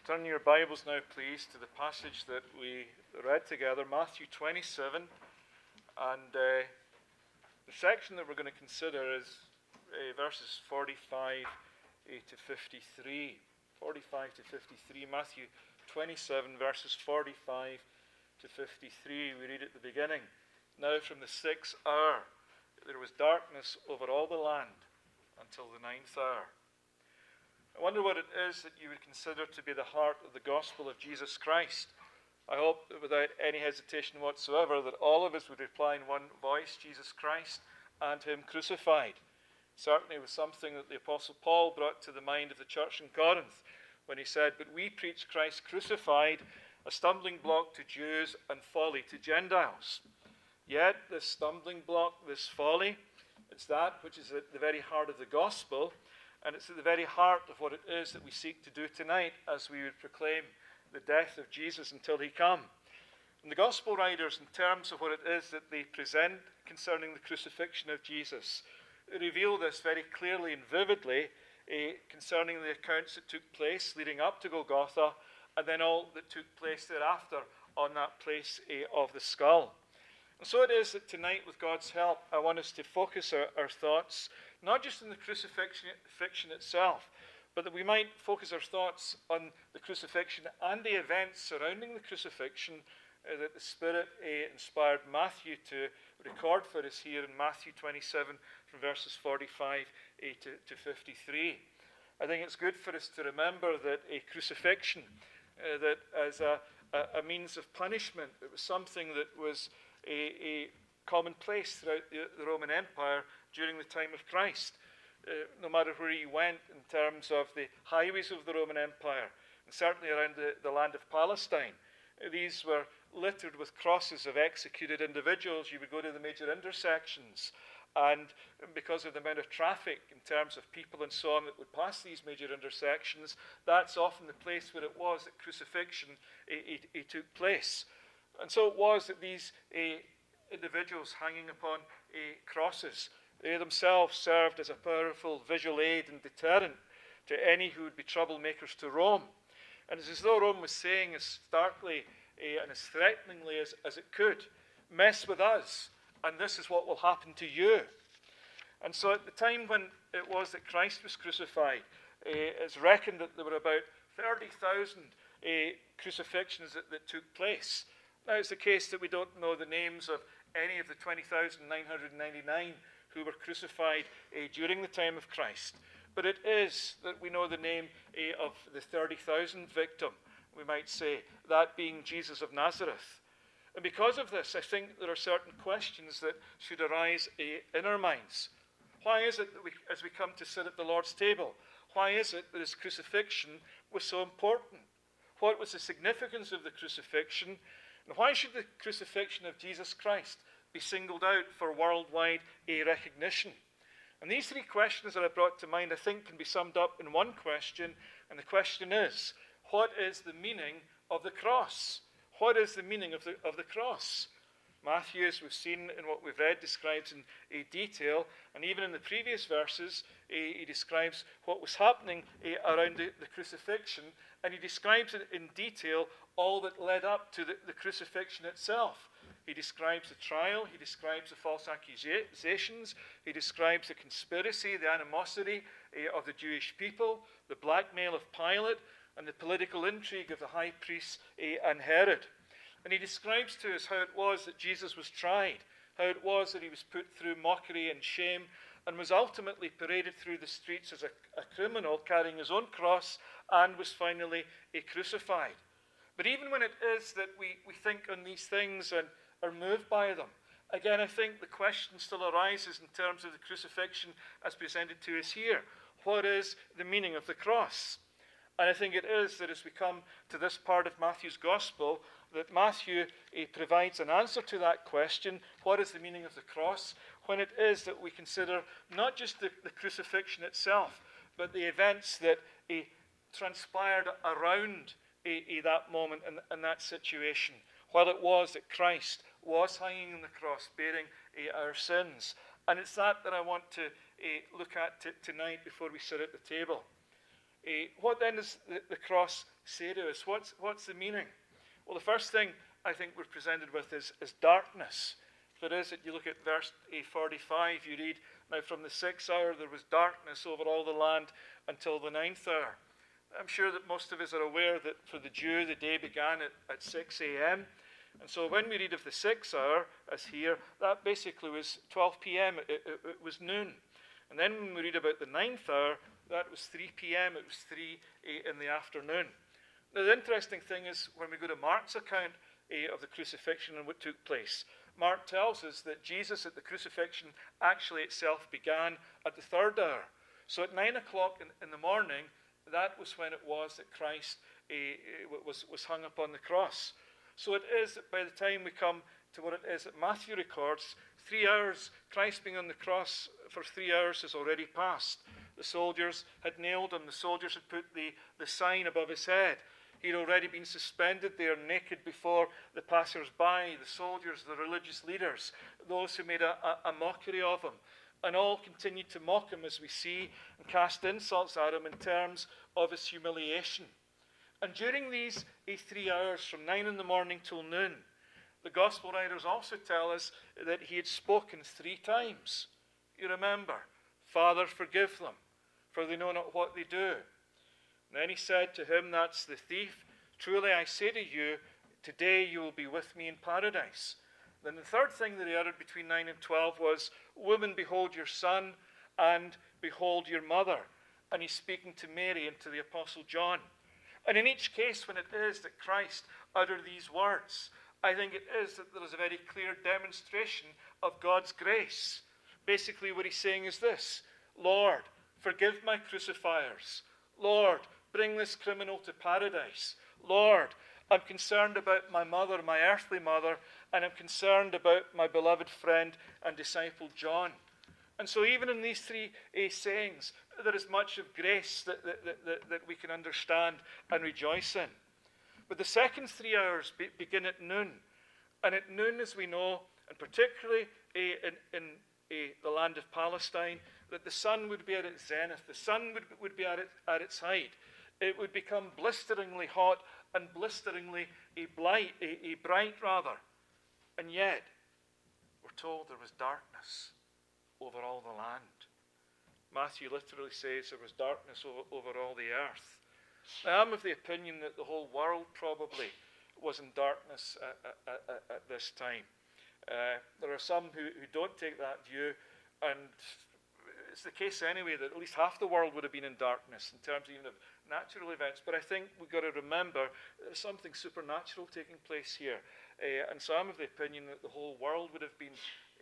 Turn your Bibles now, please, to the passage that we read together, Matthew 27. And the section that we're going to consider is verses 45 to 53. 45 to 53, Matthew 27, verses 45 to 53. We read at the beginning, "Now from the 6th hour there was darkness over all the land until the 9th hour." I wonder what it is that you would consider to be the heart of the gospel of Jesus Christ. I hope that without any hesitation whatsoever that all of us would reply in one voice, Jesus Christ and Him crucified. Certainly it was something that the Apostle Paul brought to the mind of the church in Corinth when he said, "But we preach Christ crucified, a stumbling block to Jews and folly to Gentiles." Yet this stumbling block, this folly, it's that which is at the very heart of the gospel. And it's at the very heart of what it is that we seek to do tonight as we would proclaim the death of Jesus until He come. And the gospel writers, in terms of what it is that they present concerning the crucifixion of Jesus, reveal this very clearly and vividly concerning the accounts that took place leading up to Golgotha and then all that took place thereafter on that place of the skull. And so it is that tonight, with God's help, I want us to focus our thoughts not just on the crucifixion itself, but that we might focus our thoughts on the crucifixion and the events surrounding the crucifixion that the Spirit inspired Matthew to record for us here in Matthew 27 from verses 45 to 53. I think it's good for us to remember that a crucifixion, that as a means of punishment, it was something that was a commonplace throughout the Roman Empire during the time of Christ. No matter where you went in terms of the highways of the Roman Empire, and certainly around the land of Palestine, these were littered with crosses of executed individuals. You would go to the major intersections, and because of the amount of traffic in terms of people and so on that would pass these major intersections, that's often the place where it was that crucifixion took place. And so it was that these individuals hanging upon crosses, they themselves served as a powerful visual aid and deterrent to any who would be troublemakers to Rome. And it's as though Rome was saying as starkly and as threateningly as it could, "Mess with us, and this is what will happen to you." And so at the time when it was that Christ was crucified, it's reckoned that there were about 30,000 crucifixions that took place. Now, it's the case that we don't know the names of any of the 20,999 who were crucified during the time of Christ. But it is that we know the name of the 30,000 victim, we might say, that being Jesus of Nazareth. And because of this, I think there are certain questions that should arise in our minds. Why is it that as we come to sit at the Lord's table, why is it that His crucifixion was so important? What was the significance of the crucifixion? And why should the crucifixion of Jesus Christ be singled out for worldwide recognition? And these three questions that I brought to mind, I think, can be summed up in one question. And the question is, what is the meaning of the cross? What is the meaning of the cross? Matthew, as we've seen in what we've read, describes in detail, and even in the previous verses, he describes what was happening around the crucifixion, and he describes in detail all that led up to the crucifixion itself. He describes the trial, he describes the false accusations, he describes the conspiracy, the animosity of the Jewish people, the blackmail of Pilate, and the political intrigue of the high priests and Herod. And he describes to us how it was that Jesus was tried, how it was that he was put through mockery and shame, and was ultimately paraded through the streets as a criminal carrying his own cross, and was finally crucified. But even when it is that we think on these things and are moved by them, again, I think the question still arises in terms of the crucifixion as presented to us here. What is the meaning of the cross? And I think it is that as we come to this part of Matthew's Gospel, that Matthew provides an answer to that question, what is the meaning of the cross, when it is that we consider not just the crucifixion itself, but the events that transpired around that moment and that situation, while it was that Christ was hanging on the cross, bearing our sins. And it's that I want to look at tonight before we sit at the table. What then does the cross say to us? What's the meaning? Well, the first thing I think we're presented with is darkness. There is, you look at verse 45, you read, "Now from the 6th hour there was darkness over all the land until the 9th hour." I'm sure that most of us are aware that for the Jew, the day began at 6 a.m. And so when we read of the 6th hour, as here, that basically was 12 p.m. It was noon. And then when we read about the 9th hour, that was 3 p.m. It was 3 in the afternoon. Now, the interesting thing is when we go to Mark's account of the crucifixion and what took place, Mark tells us that Jesus at the crucifixion actually itself began at the 3rd hour. So at 9 o'clock in the morning, that was when it was that Christ was hung upon the cross. So it is that by the time we come to what it is that Matthew records, 3 hours, Christ being on the cross for 3 hours has already passed. The soldiers had nailed him. The soldiers had put the sign above his head. He'd already been suspended there naked before the passers-by, the soldiers, the religious leaders, those who made a mockery of him. And all continued to mock him, as we see, and cast insults at him in terms of his humiliation. And during these 3 hours, from 9 in the morning till noon, the gospel writers also tell us that he had spoken 3 times. You remember, "Father, forgive them, for they know not what they do." And then he said to him, that's the thief, "Truly I say to you, today you will be with me in paradise." Then the third thing that he uttered between 9 and 12 was, "Woman, behold your son, and behold your mother." And he's speaking to Mary and to the Apostle John. And in each case, when it is that Christ uttered these words, I think it is that there is a very clear demonstration of God's grace. Basically, what he's saying is this: "Lord, forgive my crucifiers. Lord, bring this criminal to paradise. Lord, I'm concerned about my mother, my earthly mother, and I'm concerned about my beloved friend and disciple John." And so even in these 3 sayings, there is much of grace that we can understand and rejoice in. But the second 3 hours begin at noon. And at noon, as we know, and particularly in the land of Palestine, that the sun would be at its zenith. The sun would be at its height. It would become blisteringly hot and blisteringly bright. And yet, we're told there was darkness over all the land. Matthew literally says there was darkness over all the earth. Now, I'm of the opinion that the whole world probably was in darkness at this time. There are some who don't take that view, and it's the case anyway that at least half the world would have been in darkness in terms even of natural events. But I think we've got to remember there's something supernatural taking place here. And so I'm of the opinion that the whole world would have been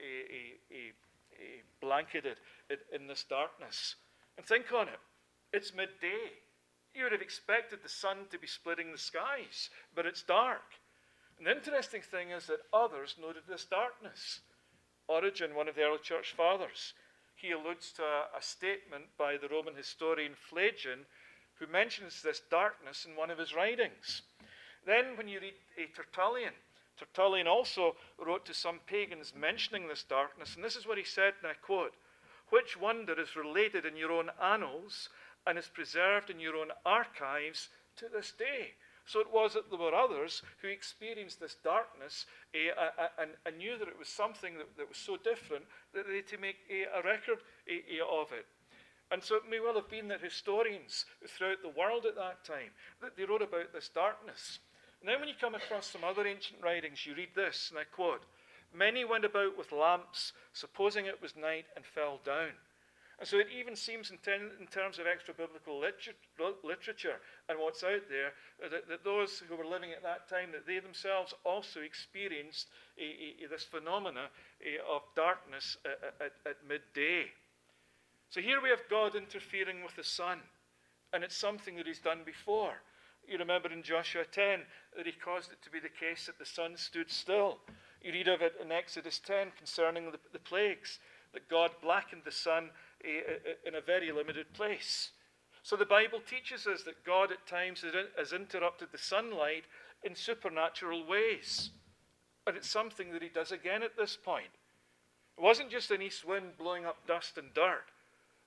blanketed in this darkness. And think on it. It's midday. You would have expected the sun to be splitting the skies, but it's dark. And the interesting thing is that others noted this darkness. Origen, one of the early church fathers, he alludes to a statement by the Roman historian Phlegon, who mentions this darkness in one of his writings. Then when you read Tertullian also wrote to some pagans mentioning this darkness, and this is what he said, and I quote, "Which wonder is related in your own annals and is preserved in your own archives to this day." So it was that there were others who experienced this darkness and knew that it was something that was so different that they had to make a record of it. And so it may well have been that historians throughout the world at that time, that they wrote about this darkness. And then when you come across some other ancient writings, you read this, and I quote, "Many went about with lamps, supposing it was night, and fell down." And so it even seems in terms of extra-biblical literature and what's out there, that those who were living at that time, that they themselves also experienced this phenomena of darkness at midday. So here we have God interfering with the sun, and it's something that he's done before. You remember in Joshua 10 that he caused it to be the case that the sun stood still. You read of it in Exodus 10 concerning the plagues, that God blackened the sun in a very limited place. So the Bible teaches us that God at times has interrupted the sunlight in supernatural ways. And it's something that he does again at this point. It wasn't just an east wind blowing up dust and dirt.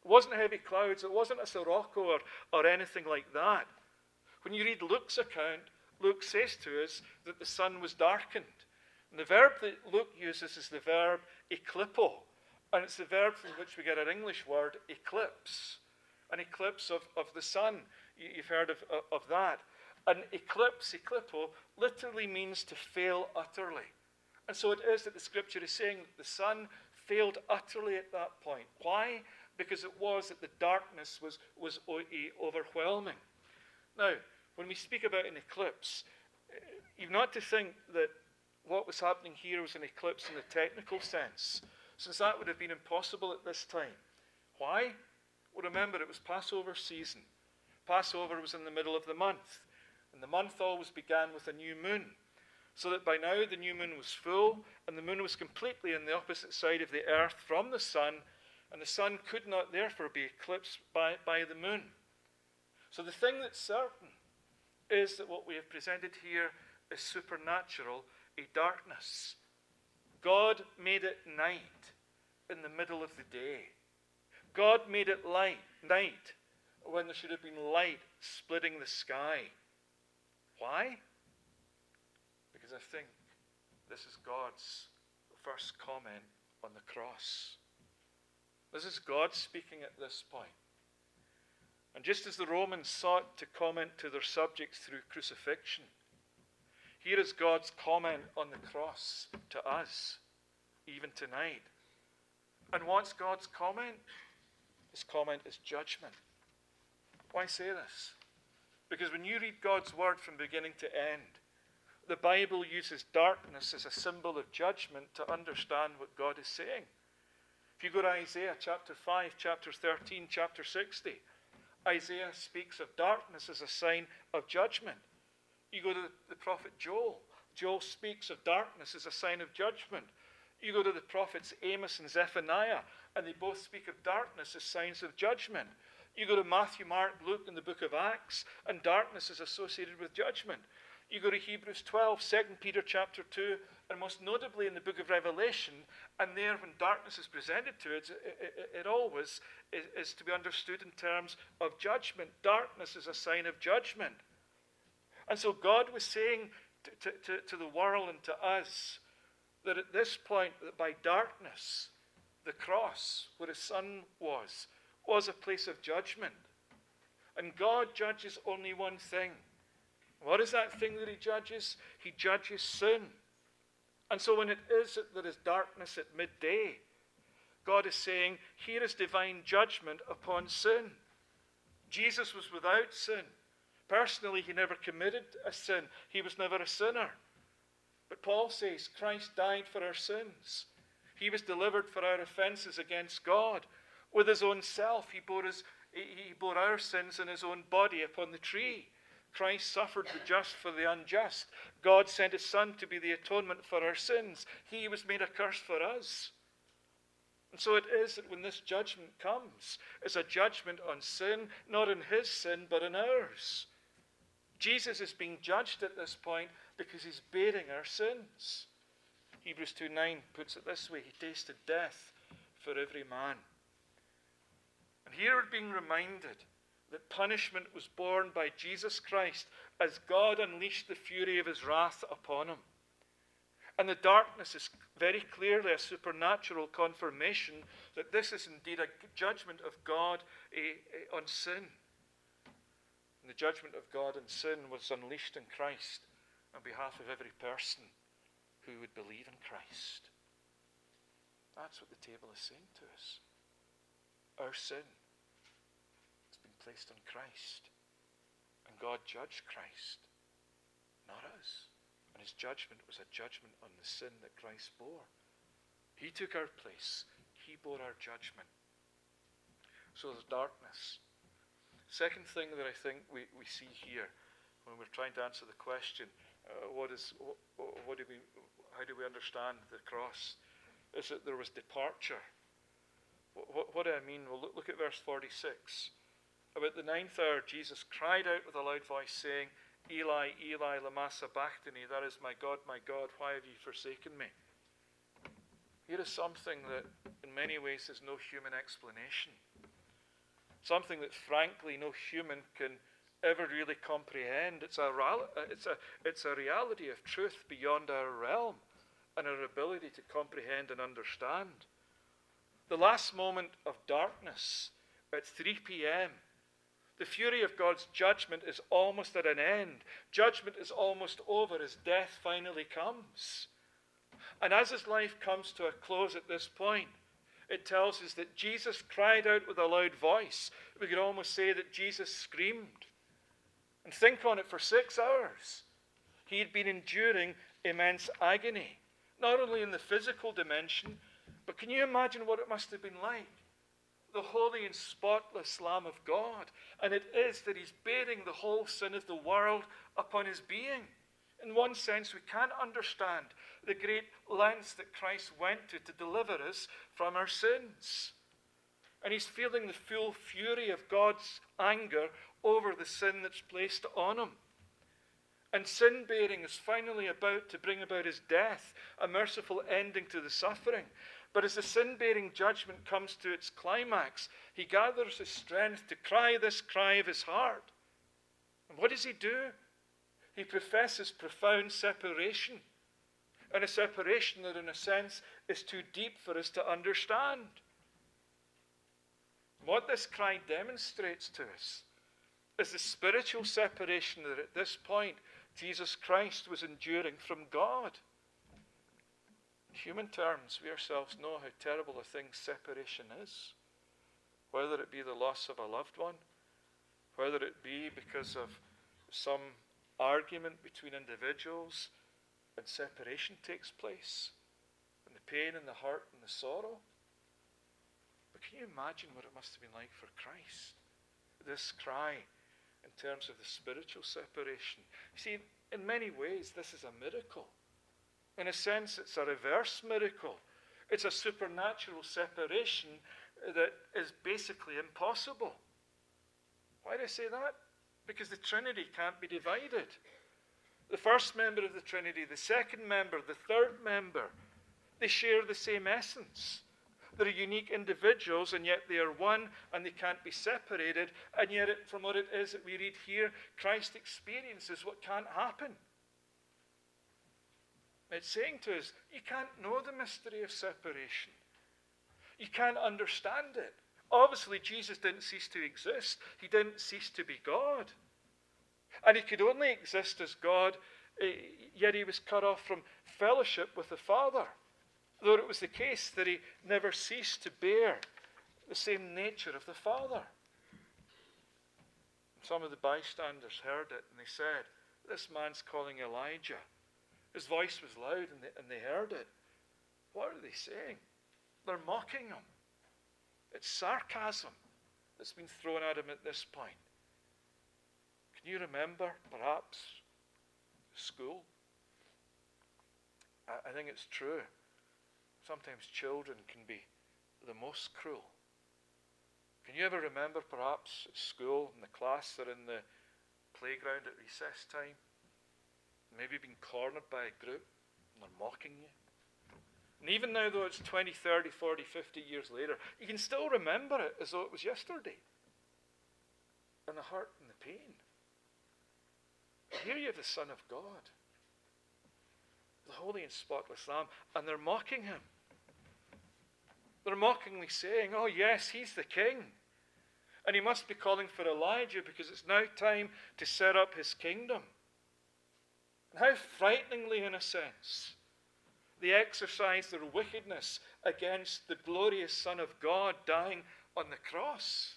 It wasn't heavy clouds. It wasn't a sirocco or anything like that. When you read Luke's account, Luke says to us that the sun was darkened. And the verb that Luke uses is the verb eklippo. And it's the verb from which we get our English word eclipse. An eclipse of the sun. You've heard of that. An eclipse, eklippo, literally means to fail utterly. And so it is that the scripture is saying that the sun failed utterly at that point. Why? Because it was that the darkness was overwhelming. Now, when we speak about an eclipse, you've not to think that what was happening here was an eclipse in the technical sense, since that would have been impossible at this time. Why? Well, remember, it was Passover season. Passover was in the middle of the month, and the month always began with a new moon, so that by now the new moon was full, and the moon was completely on the opposite side of the earth from the sun, and the sun could not therefore be eclipsed by the moon. So the thing that's certain is that what we have presented here is supernatural, a darkness. God made it night in the middle of the day. God made it night when there should have been light splitting the sky. Why? Because I think this is God's first comment on the cross. This is God speaking at this point. And just as the Romans sought to comment to their subjects through crucifixion, here is God's comment on the cross to us, even tonight. And what's God's comment? His comment is judgment. Why say this? Because when you read God's word from beginning to end, the Bible uses darkness as a symbol of judgment to understand what God is saying. If you go to Isaiah chapter 5, chapter 13, chapter 60, Isaiah speaks of darkness as a sign of judgment. You go to the prophet Joel. Joel speaks of darkness as a sign of judgment. You go to the prophets Amos and Zephaniah, and they both speak of darkness as signs of judgment. You go to Matthew, Mark, Luke, and the book of Acts, and darkness is associated with judgment. You go to Hebrews 12, 2 Peter chapter 2, and most notably in the book of Revelation, and there when darkness is presented to it, it always is to be understood in terms of judgment. Darkness is a sign of judgment. And so God was saying to the world and to us that at this point, that by darkness, the cross, where his son was a place of judgment. And God judges only one thing. What is that thing that he judges? He judges sin. And so when it is that there is darkness at midday, God is saying, here is divine judgment upon sin. Jesus was without sin. Personally, he never committed a sin. He was never a sinner. But Paul says Christ died for our sins. He was delivered for our offenses against God. With his own self, he bore our sins in his own body upon the tree. Christ suffered the just for the unjust. God sent his Son to be the atonement for our sins. He was made a curse for us. And so it is that when this judgment comes, it's a judgment on sin, not in his sin, but in ours. Jesus is being judged at this point because he's bearing our sins. Hebrews 2:9 puts it this way: he tasted death for every man. And here we're being reminded that punishment was borne by Jesus Christ as God unleashed the fury of his wrath upon him. And the darkness is very clearly a supernatural confirmation that this is indeed a judgment of God on sin. And the judgment of God on sin was unleashed in Christ on behalf of every person who would believe in Christ. That's what the table is saying to us. Our sin has been placed on Christ. And God judged Christ, not us. And his judgment was a judgment on the sin that Christ bore. He took our place. He bore our judgment. So there's darkness. Second thing that I think we see here when we're trying to answer the question, how do we understand the cross, is that there was departure. What do I mean? Well, look at verse 46. About the 9th hour, Jesus cried out with a loud voice, saying, Eli, Eli, lama sabachthani, that is, my God, why have you forsaken me? Here is something that in many ways has no human explanation. something that frankly no human can ever really comprehend. It's a reality of truth beyond our realm and our ability to comprehend and understand. The last moment of darkness at 3 p.m., the fury of God's judgment is almost at an end. Judgment is almost over as death finally comes. And as his life comes to a close at this point, it tells us that Jesus cried out with a loud voice. We could almost say that Jesus screamed. And think on it, for 6 hours, he had been enduring immense agony, not only in the physical dimension, but can you imagine what it must have been like? The holy and spotless Lamb of God. And it is that he's bearing the whole sin of the world upon his being. In one sense, we can't understand the great lengths that Christ went to deliver us from our sins. And he's feeling the full fury of God's anger over the sin that's placed on him. And sin bearing is finally about to bring about his death, a merciful ending to the suffering. But as the sin-bearing judgment comes to its climax, he gathers his strength to cry this cry of his heart. And what does he do? He professes profound separation. And a separation that, in a sense, is too deep for us to understand. What this cry demonstrates to us is the spiritual separation that at this point Jesus Christ was enduring from God. In human terms, we ourselves know how terrible a thing separation is. Whether it be the loss of a loved one, whether it be because of some argument between individuals and separation takes place, and the pain and the hurt and the sorrow. But can you imagine what it must have been like for Christ? This cry in terms of the spiritual separation. You see, in many ways, this is a miracle. In a sense, it's a reverse miracle. It's a supernatural separation that is basically impossible. Why do I say that? Because the Trinity can't be divided. The first member of the Trinity, the second member, the third member, they share the same essence. They're unique individuals, and yet they are one, and they can't be separated. And yet, from what it is that we read here, Christ experiences what can't happen. It's saying to us, you can't know the mystery of separation. You can't understand it. Obviously, Jesus didn't cease to exist. He didn't cease to be God. And he could only exist as God, yet he was cut off from fellowship with the Father. Though it was the case that he never ceased to bear the same nature of the Father. Some of the bystanders heard it and they said, this man's calling Elijah. His voice was loud and they heard it. What are they saying? They're mocking him. It's sarcasm that's been thrown at him at this point. Can you remember, perhaps, school? I think it's true. Sometimes children can be the most cruel. Can you ever remember, perhaps, at school, in the class or in the playground at recess time, maybe being cornered by a group and they're mocking you? And even now, though it's 20, 30, 40, 50 years later, you can still remember it as though it was yesterday. And the hurt and the pain. Here you have the Son of God, the holy and spotless Lamb, and they're mocking him. They're mockingly saying, oh yes, he's the king. And he must be calling for Elijah because it's now time to set up his kingdom. And how frighteningly, in a sense, they exercise their wickedness against the glorious Son of God dying on the cross.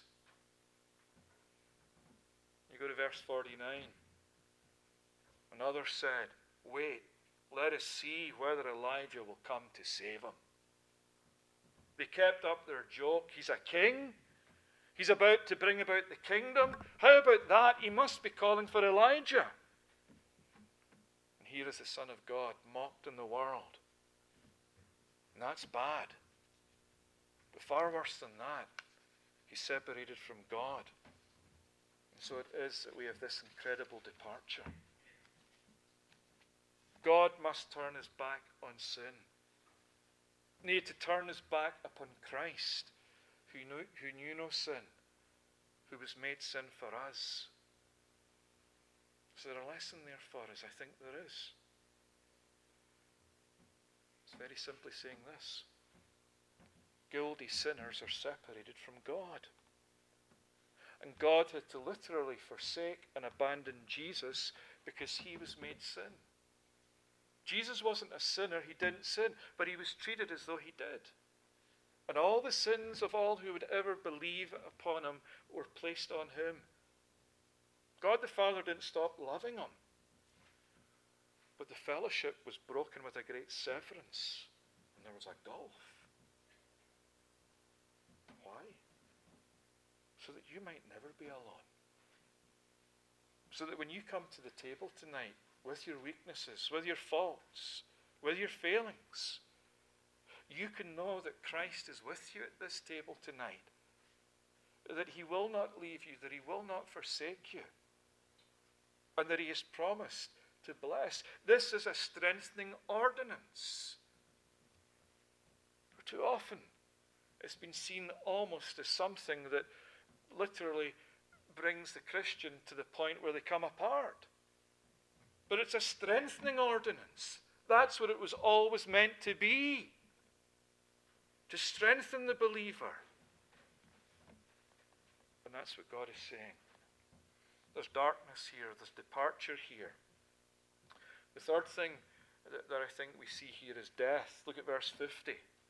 You go to verse 49. Another said, wait, let us see whether Elijah will come to save him. They kept up their joke. He's a king. He's about to bring about the kingdom. How about that? He must be calling for Elijah. And here is the Son of God mocked in the world. And that's bad. But far worse than that, he's separated from God. And so it is that we have this incredible departure. God must turn his back on sin. He needed to turn his back upon Christ, who knew no sin, who was made sin for us. Is there a lesson there for us? I think there is. It's very simply saying this. Guilty sinners are separated from God. And God had to literally forsake and abandon Jesus because he was made sin. Jesus wasn't a sinner, he didn't sin, but he was treated as though he did. And all the sins of all who would ever believe upon him were placed on him. God the Father didn't stop loving him. But the fellowship was broken with a great severance. And there was a gulf. Why? So that you might never be alone. So that when you come to the table tonight with your weaknesses, with your faults, with your failings, you can know that Christ is with you at this table tonight. That he will not leave you, that he will not forsake you. And that he has promised to bless. This is a strengthening ordinance. Too often, it's been seen almost as something that literally brings the Christian to the point where they come apart. But it's a strengthening ordinance. That's what it was always meant to be. To strengthen the believer. And that's what God is saying. There's darkness here. There's departure here. The third thing that I think we see here is death. Look at verse 50.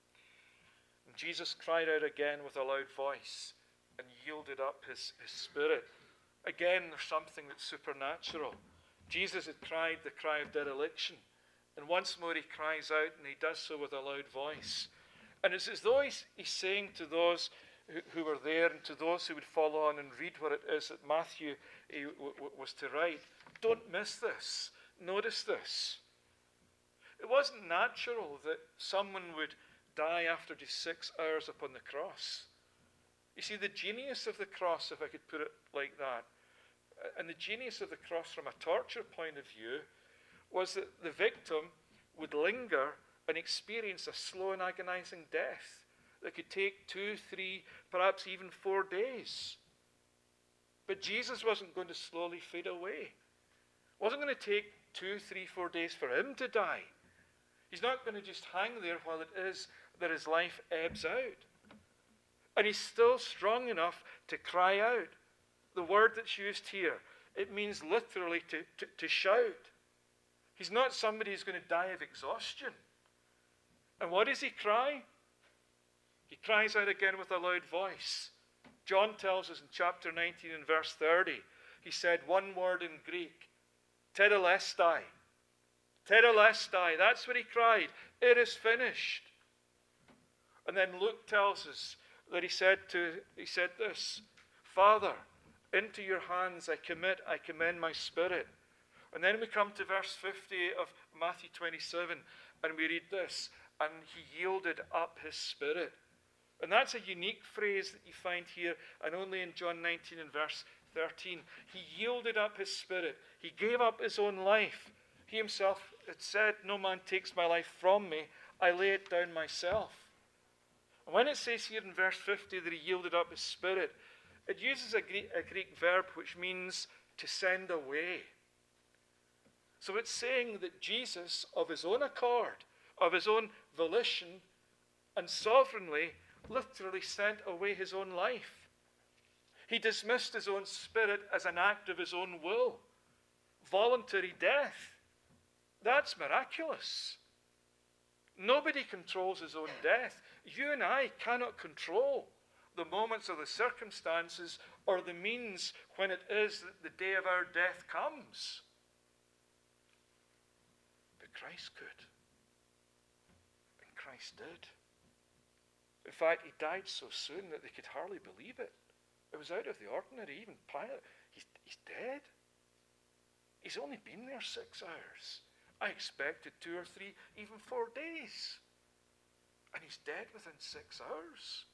And Jesus cried out again with a loud voice and yielded up his spirit. Again, there's something that's supernatural. Jesus had cried the cry of dereliction. And once more he cries out, and he does so with a loud voice. And it's as though he's saying to those who were there and to those who would follow on and read what it is that Matthew was to write, don't miss this. Notice this. It wasn't natural that someone would die after just 6 hours upon the cross. You see, the genius of the cross, if I could put it like that, and the genius of the cross from a torture point of view, was that the victim would linger and experience a slow and agonizing death that could take 2, 3, perhaps even 4 days. But Jesus wasn't going to slowly fade away. It wasn't going to take 2, 3, 4 days for him to die. He's not going to just hang there while it is that his life ebbs out. And he's still strong enough to cry out. The word that's used here, it means literally to shout. He's not somebody who's going to die of exhaustion. And what does he cry? He cries out again with a loud voice. John tells us in chapter 19 and verse 30, he said one word in Greek, tetelestai. Tetelestai, that's what he cried. It is finished. And then Luke tells us that he said this, Father, into your hands I commend my spirit. And then we come to verse 50 of Matthew 27, and we read this, and he yielded up his spirit. And that's a unique phrase that you find here, and only in John 19 and verse 13. He yielded up his spirit. He gave up his own life. He himself had said, no man takes my life from me, I lay it down myself. And when it says here in verse 50 that he yielded up his spirit, it uses a Greek verb which means to send away. So it's saying that Jesus, of his own accord, of his own volition, and sovereignly, literally sent away his own life. He dismissed his own spirit as an act of his own will. Voluntary death. That's miraculous. Nobody controls his own death. You and I cannot control the moments or the circumstances or the means when it is that the day of our death comes. But Christ could. And Christ did. In fact, he died so soon that they could hardly believe it. It was out of the ordinary. Even Pilate, he's dead. He's only been there 6 hours. I expected 2 or 3, even 4 days. And he's dead within 6 hours.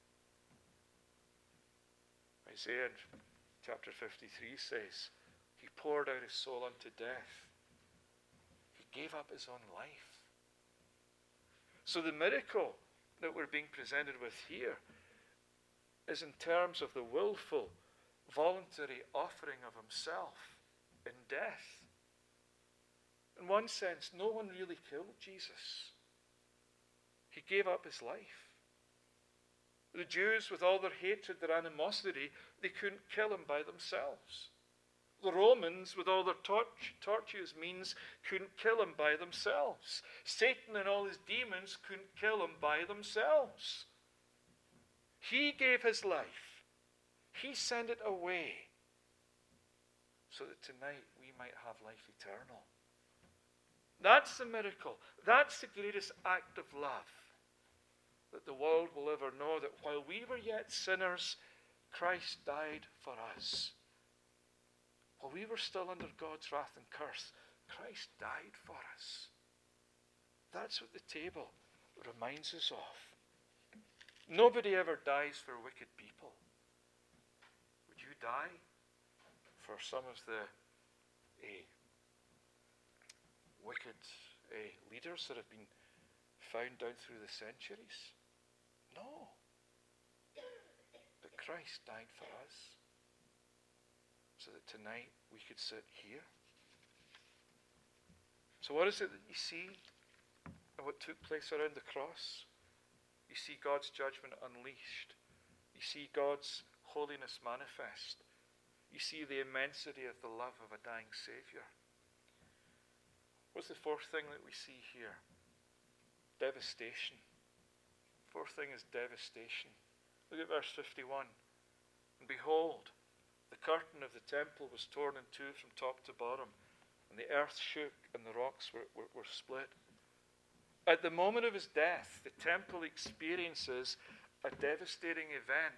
Isaiah chapter 53 says, he poured out his soul unto death. He gave up his own life. So the miracle that we're being presented with here is in terms of the willful voluntary offering of himself in death. In one sense, no one really killed Jesus. He gave up his life. The Jews, with all their hatred, their animosity, they couldn't kill him by themselves. The Romans, with all their torturous means, couldn't kill him by themselves. Satan and all his demons couldn't kill him by themselves. He gave his life. He sent it away so that tonight we might have life eternal. That's the miracle. That's the greatest act of love that the world will ever know, that while we were yet sinners, Christ died for us. While we were still under God's wrath and curse, Christ died for us. That's what the table reminds us of. Nobody ever dies for wicked people. Would you die for some of the wicked leaders that have been found down through the centuries? No. But Christ died for us so that tonight we could sit here. So what is it that you see in what took place around the cross? You see God's judgment unleashed. You see God's holiness manifest. You see the immensity of the love of a dying Saviour. What's the fourth thing that we see here? Devastation. Fourth thing is devastation. Look at verse 51. And behold, the curtain of the temple was torn in two from top to bottom, and the earth shook and the rocks were split. At the moment of his death, the temple experiences a devastating event.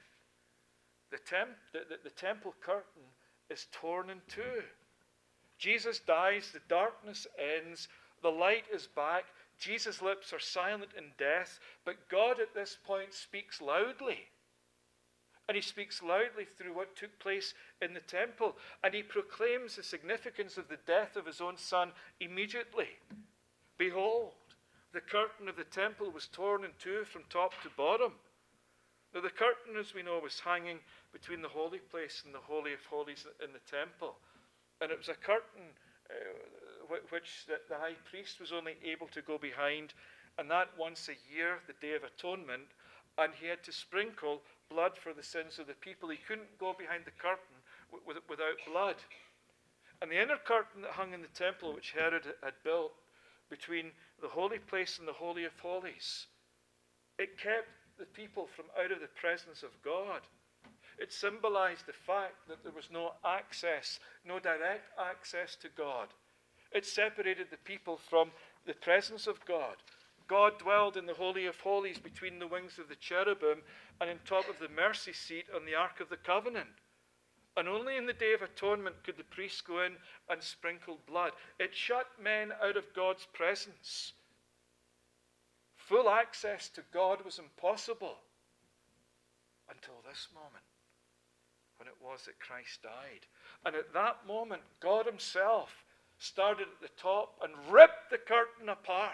The temple curtain is torn in two. Jesus dies, the darkness ends, the light is back, Jesus' lips are silent in death, but God at this point speaks loudly. And he speaks loudly through what took place in the temple, and he proclaims the significance of the death of his own Son immediately. Behold, the curtain of the temple was torn in two from top to bottom. Now the curtain, as we know, was hanging between the holy place and the Holy of Holies in the temple. And it was a curtain which the high priest was only able to go behind, and that once a year, the Day of Atonement, and he had to sprinkle blood for the sins of the people. He couldn't go behind the curtain without blood. And the inner curtain that hung in the temple, which Herod had built between the holy place and the Holy of Holies, it kept the people from out of the presence of God. It symbolized the fact that there was no access, no direct access to God. It separated the people from the presence of God. God dwelled in the Holy of Holies between the wings of the cherubim and on top of the mercy seat on the Ark of the Covenant. And only in the Day of Atonement could the priests go in and sprinkle blood. It shut men out of God's presence. Full access to God was impossible until this moment, when it was that Christ died. And at that moment, God himself started at the top and ripped the curtain apart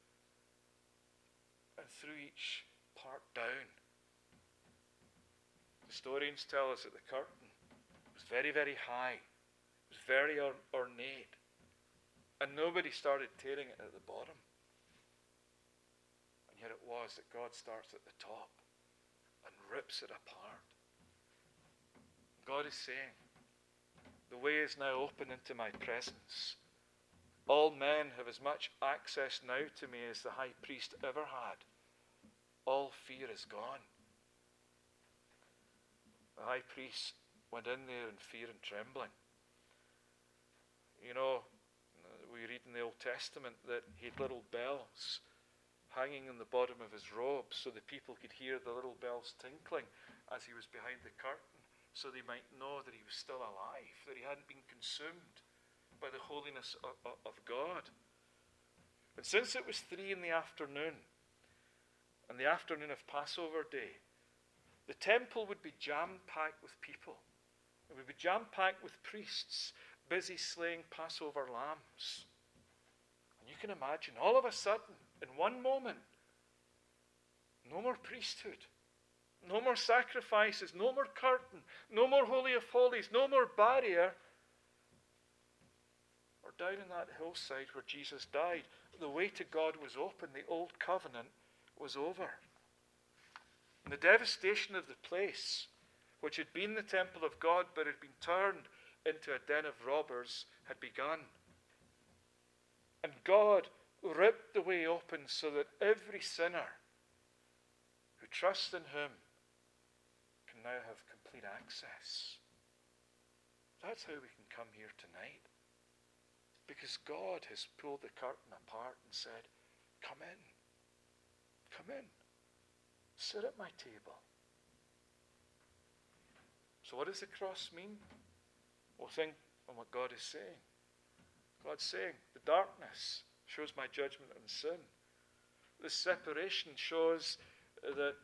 and threw each part down. Historians tell us that the curtain was very, very high. It was very ornate. And nobody started tearing it at the bottom. And yet it was that God starts at the top and rips it apart. God is saying, the way is now open into my presence. All men have as much access now to me as the high priest ever had. All fear is gone. The high priest went in there in fear and trembling. You know, we read in the Old Testament that he had little bells hanging in the bottom of his robe so the people could hear the little bells tinkling as he was behind the curtain, so they might know that he was still alive, that he hadn't been consumed by the holiness of God. And since it was 3 p.m, and the afternoon of Passover day, the temple would be jam-packed with people. It would be jam-packed with priests busy slaying Passover lambs. And you can imagine, all of a sudden, in one moment, no more priesthood, No more sacrifices, no more curtain, no more Holy of Holies, no more barrier. Or down in that hillside where Jesus died, the way to God was open. The old covenant was over. And the devastation of the place, which had been the temple of God but had been turned into a den of robbers, had begun. And God ripped the way open so that every sinner who trusts in him can now have complete access. That's how we can come here tonight. Because God has pulled the curtain apart and said, come in. Come in. Sit at my table. So what does the cross mean? Well, think on what God is saying. God's saying, the darkness shows my judgment on sin. The separation shows that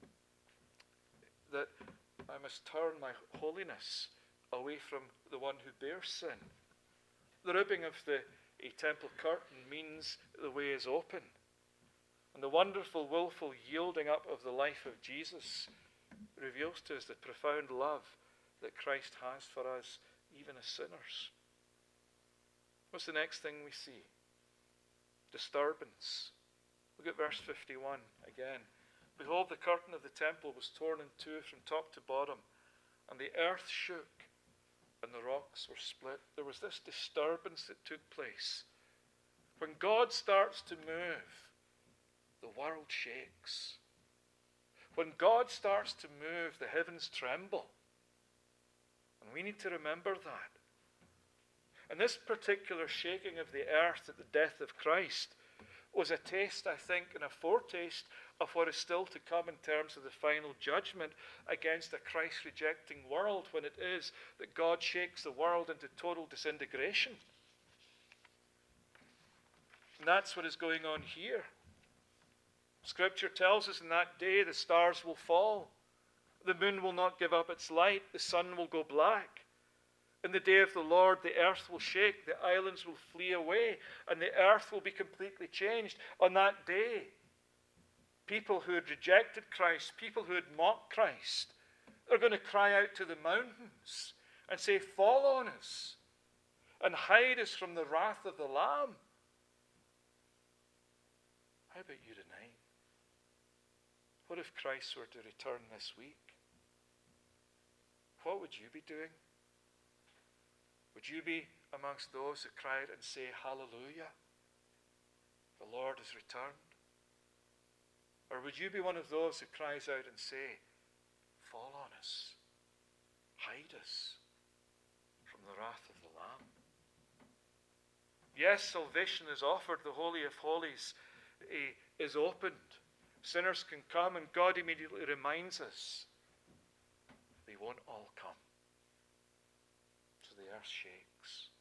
I must turn my holiness away from the one who bears sin. The ripping of the temple curtain means the way is open. And the wonderful, willful yielding up of the life of Jesus reveals to us the profound love that Christ has for us, even as sinners. What's the next thing we see? Disturbance. Look at verse 51 again. Behold, the curtain of the temple was torn in two from top to bottom, and the earth shook, and the rocks were split. There was this disturbance that took place. When God starts to move, the world shakes. When God starts to move, the heavens tremble. And we need to remember that. And this particular shaking of the earth at the death of Christ was a taste, I think, and a foretaste of what is still to come in terms of the final judgment against a Christ-rejecting world, when it is that God shakes the world into total disintegration. And that's what is going on here. Scripture tells us in that day the stars will fall, the moon will not give up its light, the sun will go black. In the day of the Lord, the earth will shake, the islands will flee away, and the earth will be completely changed. On that day, people who had rejected Christ, people who had mocked Christ, are going to cry out to the mountains and say, fall on us and hide us from the wrath of the Lamb. How about you tonight? What if Christ were to return this week? What would you be doing? Would you be amongst those that cry out and say, hallelujah, the Lord has returned? Or would you be one of those who cries out and say, fall on us, hide us from the wrath of the Lamb? Yes, salvation is offered. The Holy of Holies is opened. Sinners can come, and God immediately reminds us they won't all come. So the earth shakes.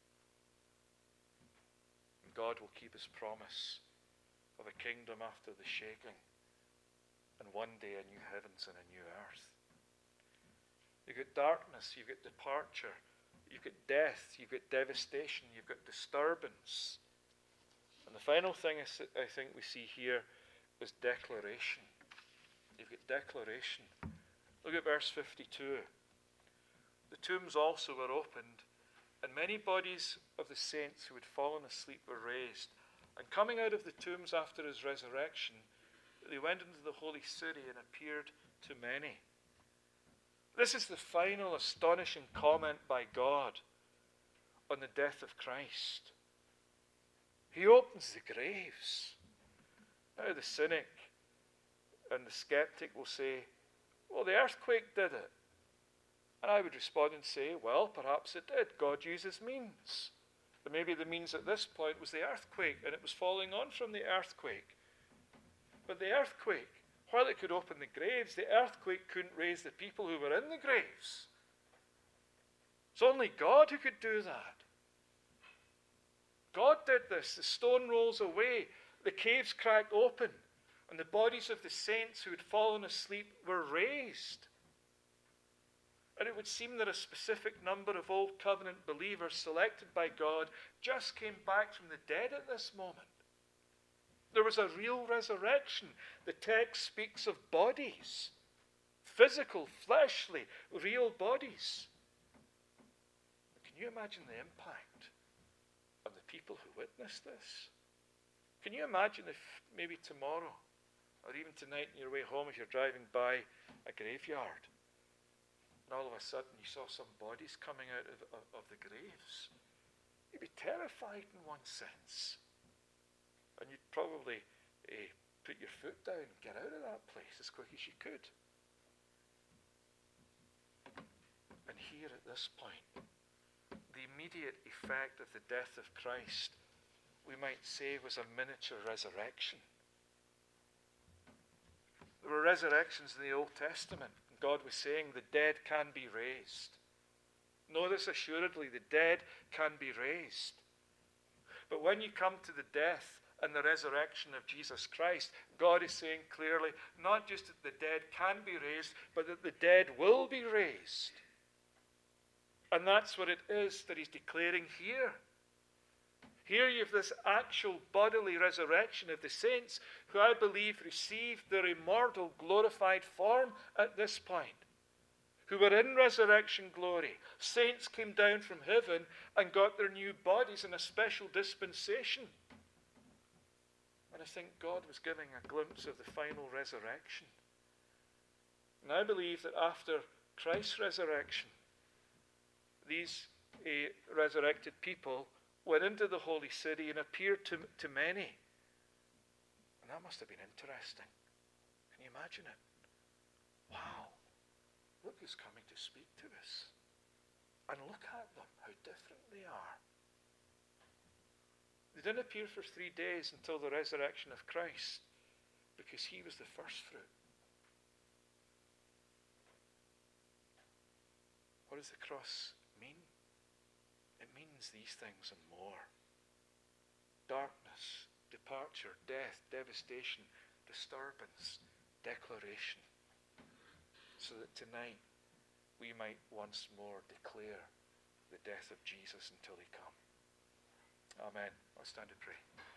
And God will keep his promise of a kingdom after the shaking, and one day a new heavens and a new earth. You've got darkness, you've got departure, you've got death, you've got devastation, you've got disturbance. And the final thing I think we see here is declaration. You've got declaration. Look at verse 52. The tombs also were opened, and many bodies of the saints who had fallen asleep were raised. And coming out of the tombs after his resurrection, they went into the holy city and appeared to many. This is the final astonishing comment by God on the death of Christ. He opens the graves. Now the cynic and the skeptic will say, well, the earthquake did it. And I would respond and say, well, perhaps it did. God uses means. But maybe the means at this point was the earthquake, and it was falling on from the earthquake. But the earthquake, while it could open the graves, the earthquake couldn't raise the people who were in the graves. It's only God who could do that. God did this. The stone rolls away, the caves cracked open, and the bodies of the saints who had fallen asleep were raised. And it would seem that a specific number of Old Covenant believers selected by God just came back from the dead at this moment. There was a real resurrection. The text speaks of bodies. physical, fleshly, real bodies. Can you imagine the impact on the people who witness this? Can you imagine if maybe tomorrow, or even tonight on your way home as you're driving by a graveyard, and all of a sudden you saw some bodies coming out of the graves? You'd be terrified in one sense. And you'd probably put your foot down and get out of that place as quick as you could. And here at this point, the immediate effect of the death of Christ, we might say, was a miniature resurrection. There were resurrections in the Old Testament. God was saying the dead can be raised. Know this assuredly, the dead can be raised. But when you come to the death and the resurrection of Jesus Christ, God is saying clearly, not just that the dead can be raised, but that the dead will be raised. And that's what it is that he's declaring here. Here you have this actual bodily resurrection of the saints who I believe received their immortal glorified form at this point, who were in resurrection glory. Saints came down from heaven and got their new bodies in a special dispensation. And I think God was giving a glimpse of the final resurrection. And I believe that after Christ's resurrection, these resurrected people went into the holy city and appeared to many. And that must have been interesting. Can you imagine it? Wow, look who's coming to speak to us. And look at them, how different they are. They didn't appear for 3 days until the resurrection of Christ, because he was the first fruit. What does the cross mean? It means these things and more. Darkness, departure, death, devastation, disturbance, declaration. So that tonight we might once more declare the death of Jesus until he come. Amen. I'll stand and pray.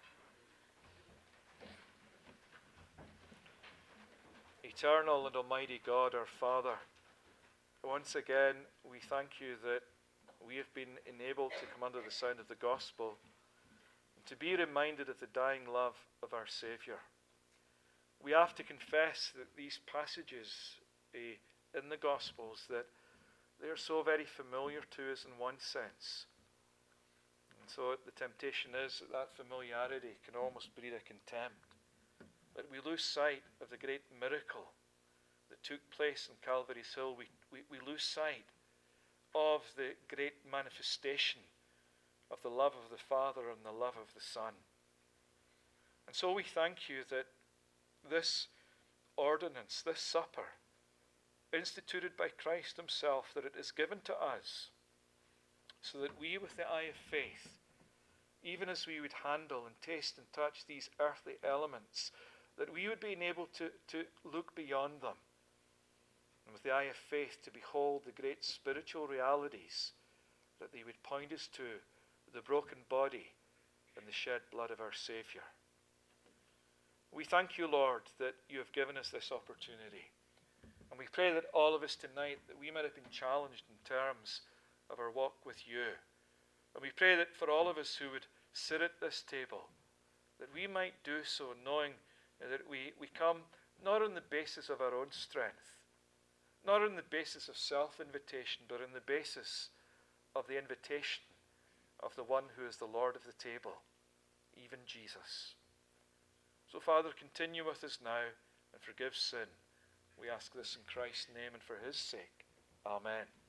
Eternal and almighty God, our Father, once again we thank you that we have been enabled to come under the sound of the gospel and to be reminded of the dying love of our Saviour. We have to confess that these passages in the Gospels, that they are so very familiar to us in one sense. And so the temptation is that that familiarity can almost breed a contempt. That we lose sight of the great miracle that took place in Calvary's Hill. We lose sight of the great manifestation of the love of the Father and the love of the Son. And so we thank you that this ordinance, this supper, instituted by Christ himself, that it is given to us so that we, with the eye of faith, even as we would handle and taste and touch these earthly elements, that we would be enabled to look beyond them, and with the eye of faith to behold the great spiritual realities that they would point us to, the broken body and the shed blood of our Saviour. We thank you, Lord, that you have given us this opportunity. And we pray that all of us tonight, that we might have been challenged in terms of our walk with you. And we pray that for all of us who would sit at this table, that we might do so knowing that we come not on the basis of our own strength, not on the basis of self-invitation, but on the basis of the invitation of the one who is the Lord of the table, even Jesus. So, Father, continue with us now and forgive sin. We ask this in Christ's name and for his sake. Amen.